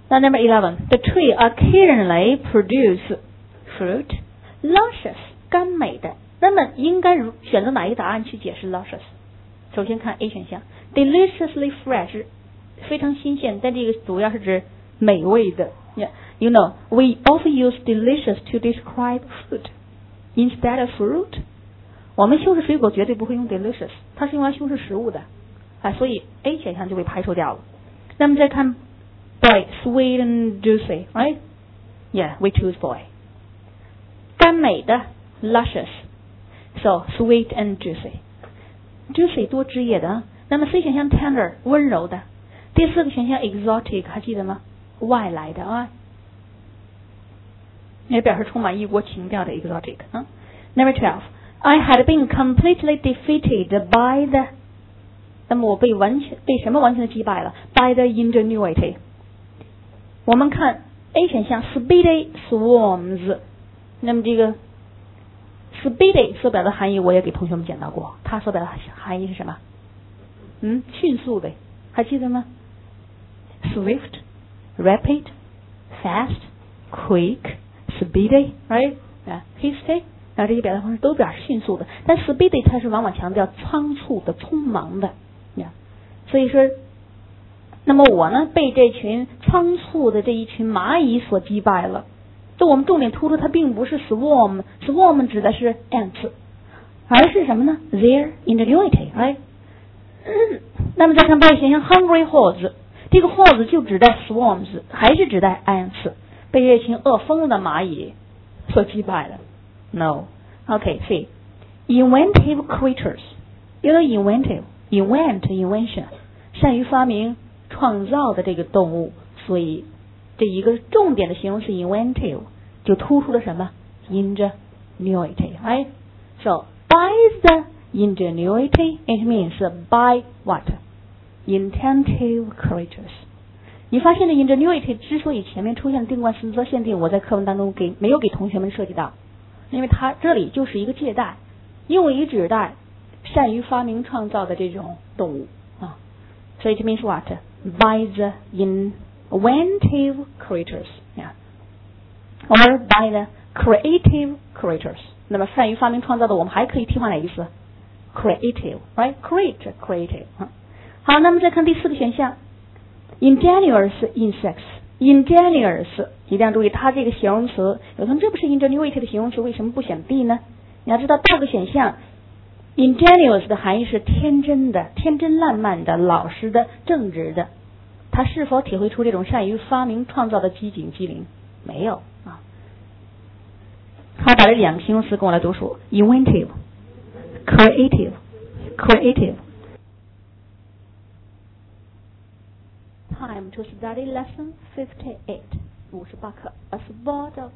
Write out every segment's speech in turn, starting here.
Now number 11, the tree occasionally produce fruit, luscious, 甘美的。那么应该选择哪一个答案去解释 luscious？ 首先看 A 选项 ，deliciously fresh， 非常新鲜，但这个主要是指美味的。Yeah, you know, we often use delicious to describe food instead of fruit. 我们修饰水果绝对不会用 delicious， 它是用来修饰食物的，所以 A 选项就被排除掉了。那么再看 boy, sweet and juicy, right? Yeah, we choose boy. 甘美的 luscious, so sweet and juicy. Juicy 多汁液的。那么 C 选项 tender 温柔的。第四个选项 exotic 还记得吗？外来的啊，也表示充满异国情调的 exotic 啊。Number 12, I had been completely defeated by the， 那么我被什么完全的击败了 ？By the ingenuity。我们看 A 选项 speedy swarms， 那么这个 speedy 所表的含义我也给同学们讲到过，它所表的含义是什么？迅速的，还记得吗？ Swift, rapid, fast, quick, speedy, right? Hasty， 这些表达方式都表示迅速的，但 speedy 它是往往强调仓促的、匆忙的，所以说，那么我呢被这群仓促的这一群蚂蚁所击败了。就我们重点突出它并不是 swarm 指的是 ants， 而是什么呢 ？Their ingenuity， right？ 那么再看 B 选项 hungry hordes， 这个 hordes 就指代 swarms， 还是指代 ants， 被这群饿疯了的蚂蚁所击败了。No，OK， C， inventive creatures， 有了 invention， 善于发明、创造的这个动物，所以这一个重点的形容词 inventive 就突出了什么 ingenuity， right? So by the ingenuity it means by what? Intentive creatures。 你发现的 ingenuity 之所以前面出现定冠词则限定，我在课文当中没有给同学们涉及到，因为它这里就是一个借代，用以指代善于发明创造的这种动物啊。所以it means what? By the inventive creatures, yeah, or by the creative creatures。 那么善于发明创造的，我们还可以替换哪一个词 ？creative， right? Creative。 好，那么再看第四个选项 ，ingenious insects。ingenious 一定要注意，它这个形容词，有同学这不是 ingenuity 的形容词，为什么不选 B 呢？你要知道，第二个选项 ingenious 的含义是天真的、天真烂漫的、老实的、正直的。他是否体会出这种善于发明创造的机警机灵？没有啊。好，把这两个形容词跟我来读数 ：inventive, creative, creative。Time to study lesson 58， 58课 A spot of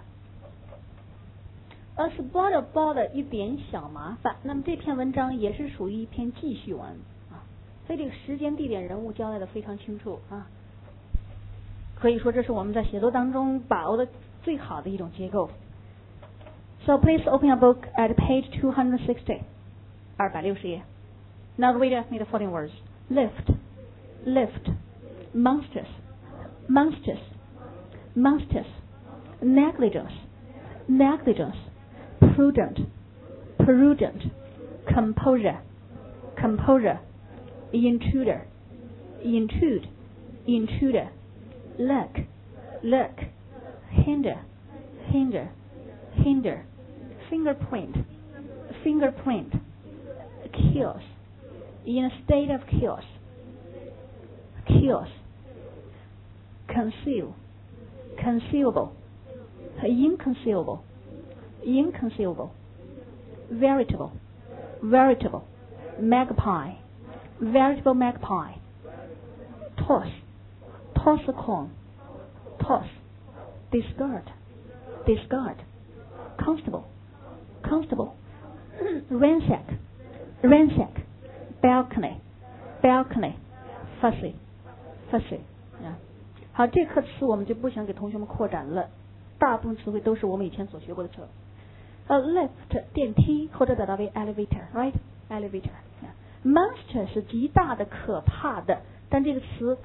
bother。A spot of bother 一点小麻烦。那么这篇文章也是属于一篇记叙文。所以这个时间、地点、人物交代的非常清楚啊，可以说这是我们在写作当中把握的最好的一种结构。So please open your book at page 260， 260页。Now read me the following words: lift, lift, monstrous, monstrous, monstrous, negligence, negligence, prudent, prudent, composure, composure, intruder, intrude, intruder, lurk, lurk, hinder, hinder, hinder, fingerprint, fingerprint, chaos, in a state of chaos, chaos, conceal, concealable, inconcealable, inconcealable, veritable, veritable, magpie, veritable magpie, toss, toss a coin, toss, discard, discard, constable, constable, ransack, ransack, balcony, balcony, fussy, fussy。 好，这课词我们就不想给同学们扩展了，大部分词汇都是我们以前所学过的词。lift 电梯或者表达为 elevator， right? elevator。monster 是极大的、可怕的，但这个词它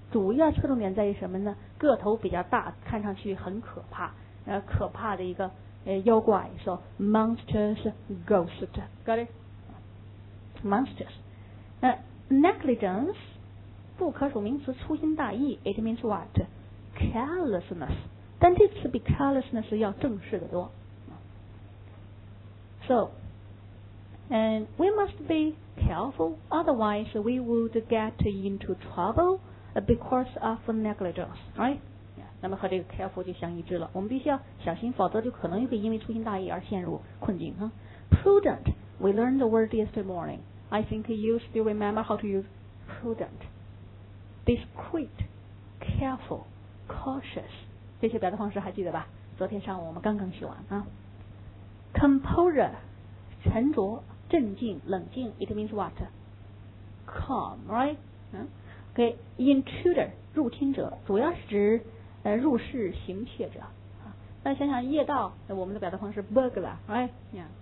主要侧重点在于什么呢？个头比较大，看上去很可怕，可怕的一个妖怪。So monsters, ghost, got it? Monsters. Negligence 不可数名词，粗心大意。It means what? Carelessness. 但这次比 carelessness 要正式的多。So, and we must be careful, otherwise we would get into trouble because of negligence, right? 那么和这个 careful 就相一致了。我们必须要小心，否则就可能会因为粗心大意而陷入困境。Prudent, we learned the word yesterday morning. I think you still remember how to use prudent. Discreet, careful, cautious. 这些表达方式还记得吧？昨天上午我们刚刚学完啊。Composure, 沉着、镇静、冷静。It means what? Calm, right? Okay. Intruder, 入侵者，主要是指入室行窃者。那想想夜盗，我们的表达方式 burglar, right?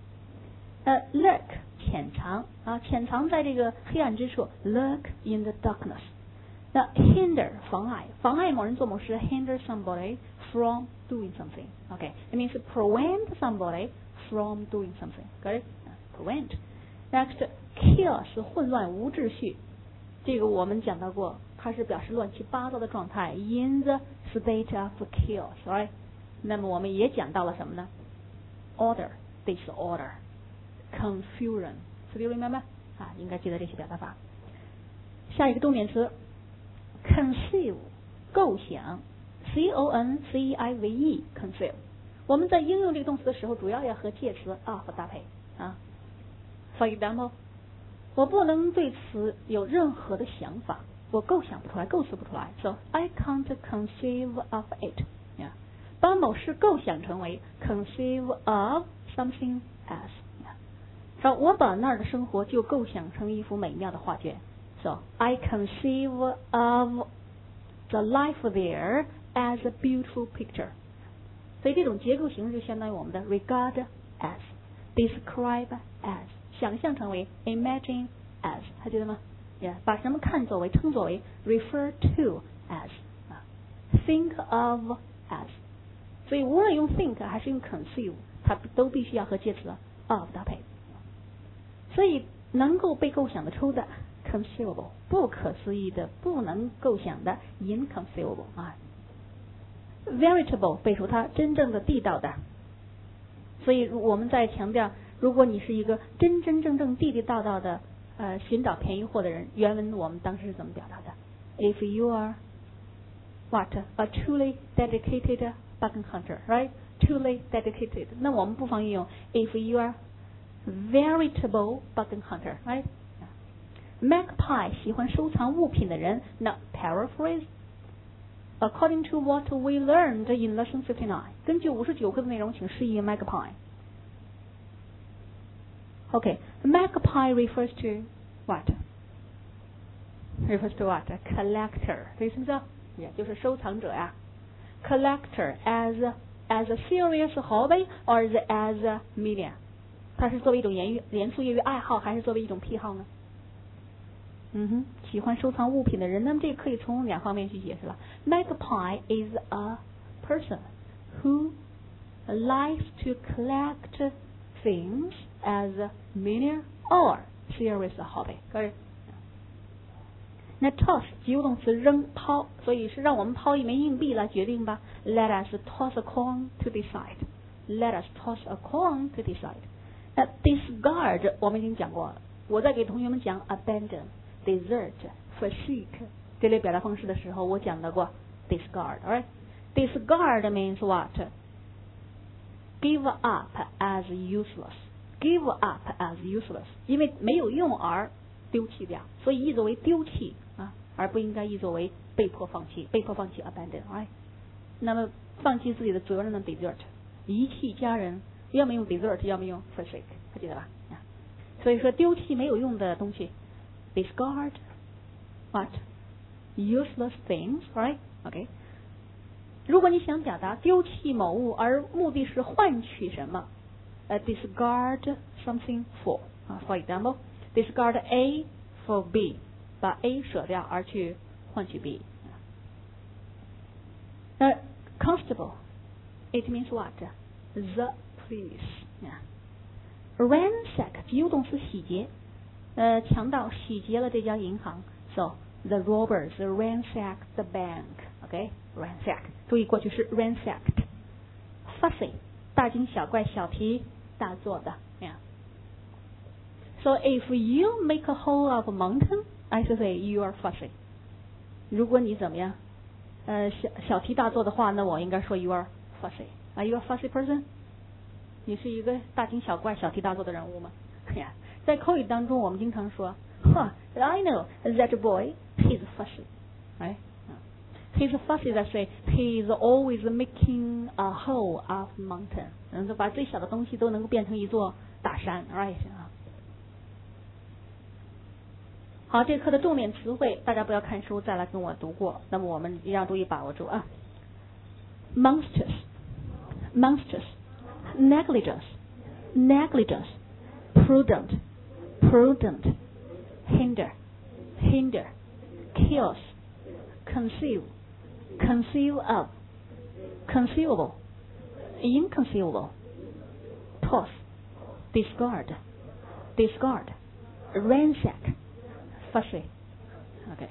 Lurk, 潜藏啊，潜藏在这个黑暗之处。Lurk in the darkness. 那 hinder 妨碍，妨碍某人做某事 hinder somebody from doing something. Okay, it means prevent somebody from doing something. Got it? Prevent. Next, chaos 混乱无秩序，这个我们讲到过，它是表示乱七八糟的状态 in the state of chaos, right? 那么我们也讲到了什么呢？ Order, disorder, confusion. Do you remember? 应该记得这些表达法。下一个动点词 conceive 构想 C-O-N-C-E-I-V-E conceive 我们在应用这个动词的时候主要要和介词 of 搭配啊。For example 我不能对此有任何的想法，我构想不出来，构思不出来 So I can't conceive of it. 把某事构想成为 conceive of something else. 我把那儿的生活就构想成一幅美妙的画卷So I conceive of the life there as a beautiful picture. 所以这种结构形式就相当于我们的 regard as, describe as, 想象成为 imagine as, 还记得吗？把什么看作为称作为 refer to as, think of as. 所以无论用 think 还是用 conceive, 它都必须要和介词 of 搭配。所以能够被构想得出的conceivable 不可思议的不能构想的 inconceivable veritable 背出它真正的地道的。所以我们在强调，如果你是一个真真正正地地道道的寻找便宜货的人，原文我们当时是怎么表达的？ If you are what a truly dedicated bargain hunter, right? Truly dedicated. 那我们不妨运用 if you are veritable bargain hunter, right? Magpie 喜欢收藏物品的人。那 paraphrase according to what we learned in lesson 59. 根据59课的内容，请释义 magpie. Okay, magpie refers to what? Refers to what? Collector. 这意思是也就是收藏者呀。Collector as a serious hobby or as a media? 它是作为一种严肃业余爱好，还是作为一种癖好呢？喜欢收藏物品的人，那么这个可以从两方面去解释了。Magpie is a person who likes to collect things as a mere or serious hobby. 可以。那 toss 及物动词扔抛，所以是让我们抛一枚硬币来决定吧。Let us toss a coin to decide. Let us toss a coin to decide. 那 discard 我们已经讲过了，我在给同学们讲 abandon。Desert, forsake 这类表达方式的时候，我讲到过 discard, right? Discard means what? Give up as useless. Give up as useless. 因为没有用而丢弃掉，所以译作为丢弃而不应该译作为被迫放弃。被迫放弃 abandon, right? 那么放弃自己的责任的 desert, 遗弃家人，要么用 desert, 要么用 forsake, 还记得吧？所以说丢弃没有用的东西。Discard what? Useless things, right? Okay. 如果你想表达丢弃某物，而目的是换取什么？discard something for. For example, discard A for B. 把 A 舍掉而去换取 B. Constable, it means what? The police. Yeah. Ransack 及物动词洗劫，强盗洗劫了这家银行。So the robbers ransacked the bank. Okay, ransack. 注意过去是 ransacked. Fussy, 大惊小怪、小题大做的。Yeah. So if you make a hole of a mountain, I should say you are fussy. 如果你怎么样，小题大做的话，那我应该说 you are fussy. Are you a fussy person? 你是一个大惊小怪、小题大做的人物吗？呀，在口语当中，我们经常说 I know that boy, he's fussy. Right? He's fussy, that say he's always making a hole of mountain. 就把最小的东西都能够变成一座大山 ，right? 好，这课的重点词汇，大家不要看书再来跟我读过。那么我们一定要注意把握住啊。Monstrous, monstrous, negligence, negligence, prudent, prudent, hinder, hinder, kills, conceive, conceive of, conceivable, inconceivable, toss, discard, discard, ransack, fussy. Okay.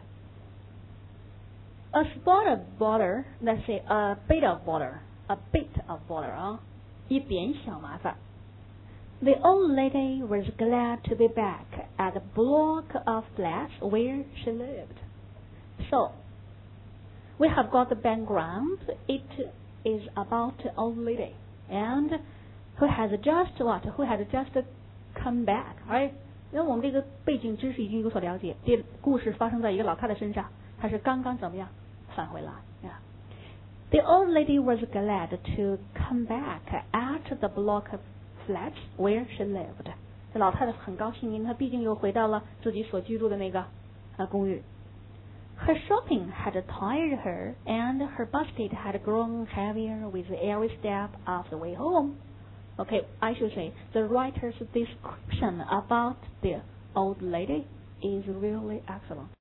A spot of bother, let's say a bit of bother, a bit of bother 啊，一点小麻烦。The old lady was glad to be back at the block of flats where she lived. So, we have got the background. It is about an old lady and who has just what? Who has just come back, right? 因为我们这个背景知识已经有所了解，这故事发生在一个老太太身上，她是刚刚怎么样返回来呀 ？The old lady was glad to come back at the block of flats where she lived. 这老太太很高兴，因为她毕竟又回到了自己所居住的那个公寓。Her shopping had tired her, and her basket had grown heavier with every step of the way home. Okay, I should say the writer's description about the old lady is really excellent.